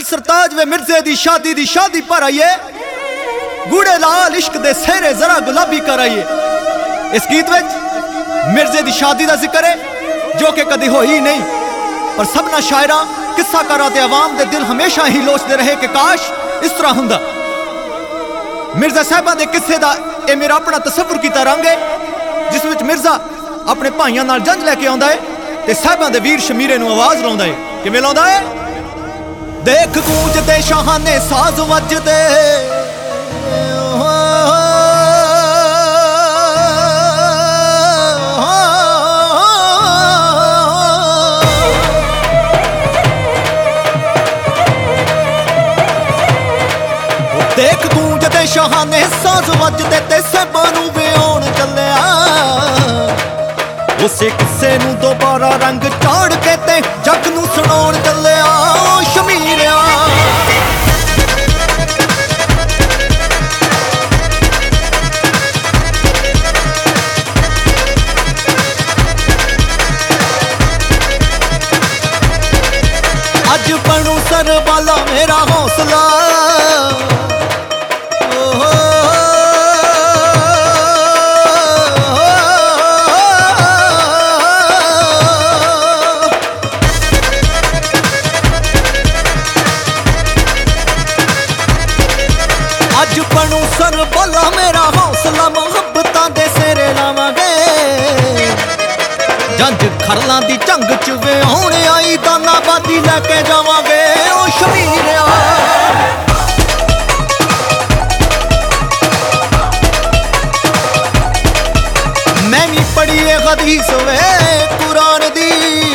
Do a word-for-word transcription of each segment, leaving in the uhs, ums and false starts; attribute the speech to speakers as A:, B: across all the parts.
A: सरताज वे मिर्जे दी शादी दी शादी पर आइए, गूढ़े लाल इश्क दे सेहरे जरा गुलाबी कर आइए। इस गीत विच मिर्जे दी शादी दा जिक्र है जो कि कदी होई नहीं, पर सबना शायरा किस्सा करा ते अवाम दे दिल हमेशा ही लोचदे रहे कि काश इस तरह हुंदा। मिर्जा साहिबां दे किस्से दा ए मेरा अपना तसव्वुर कीता रंग है, जिस विच मिर्जा अपने भाइयों नाल जंज लैके आउंदा है ते साहिबां दे वीर शमीरे नूं आवाज लाउंदा है। किवें लाउंदा है? देख गूंजदे शाहाने साज वजदे, देख गूंजदे शाहाने साज वजदे ते साहिबां नूं विआउण चलिया। उसे किस्से नूं दोबारा रंग चाड़ के ते जग नूं सुणाउण चलिया। शमीरिया अज बनू सर वाला मेरा हौसला, अज बनू सर बोला मेरा हौसला। मुहब्बतां दे सेरे लावांगे, जंज खरलां दी जंग च विआउण आई दानाबादी लैके जावांगे। ओ शमीरिया मैं भी पढ़ी ए हदीस वे कुरान दी,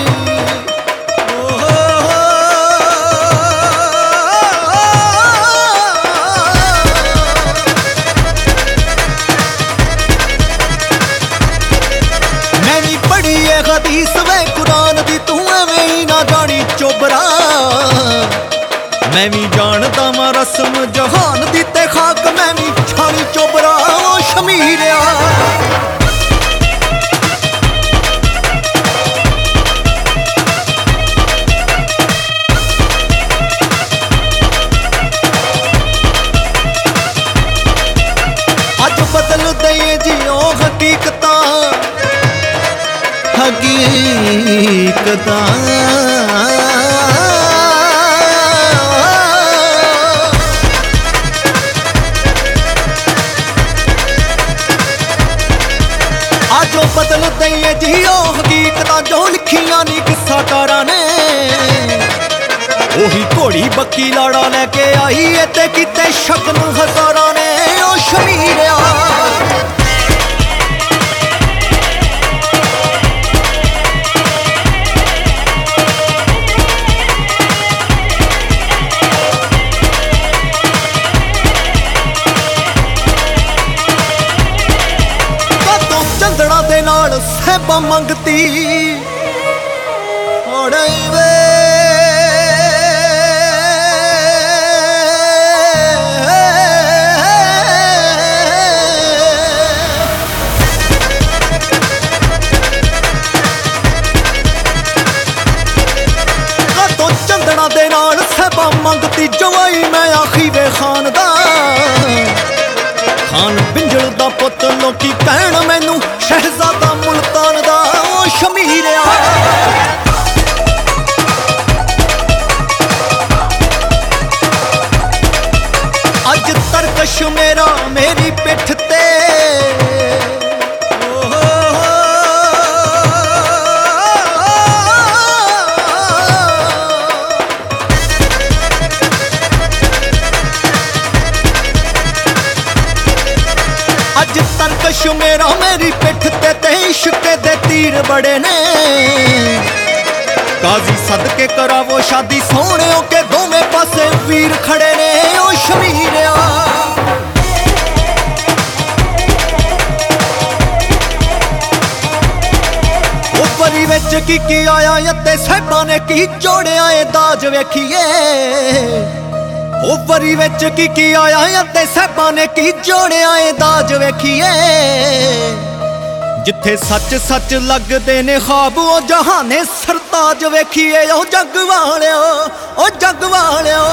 A: हदीस वे कुरान दी। तू एवें ही ना जानी चोबरा, मैं भी जानदा मां रस्म जहान दी ते खाक मैं भी छानी चोबरा। ओ शमीरिया अज बदल दे जियो हकीकतां, हकीकतां आजो बदल दईए जियो हकीकतां जो लिखियां नी किस्साकारां ने। ओही घोड़ी बक्की लाड़ा लैके आई है ते किते शक नूं हजारां ने। ओ शमीरिया दे नाल साहिबां मंगती वे तो चंदना दे नाल साहिबां मंगती जवाई मैं आखी वे खान दा। खान बिंजल दा पुत लोकी कहण मैनू शहजादा मुल्तान दा। ओ शमीरिया अज तरकश मेरा मेरी पिठ ते, अज तरकश मेरा मेरी पिठ ते ते इश्क दे तीर बड़े ने। काजी सदके करावो शादी सोहणियों के दोवें पासे वीर खड़े ने। ओ शमीरिया ओ परी विच की की आया ते साहिबां ने की जोड़िया ए दाज वेखिए। ओ वरी विच की की आया ते साहिबां ने की जोड़िया ए दाज वेखिए। जिथे सच सच लगदे ने ख्वाब ओ जहाने सरताज वेखिए। ओ जग वालिओ ओ जग वालिओ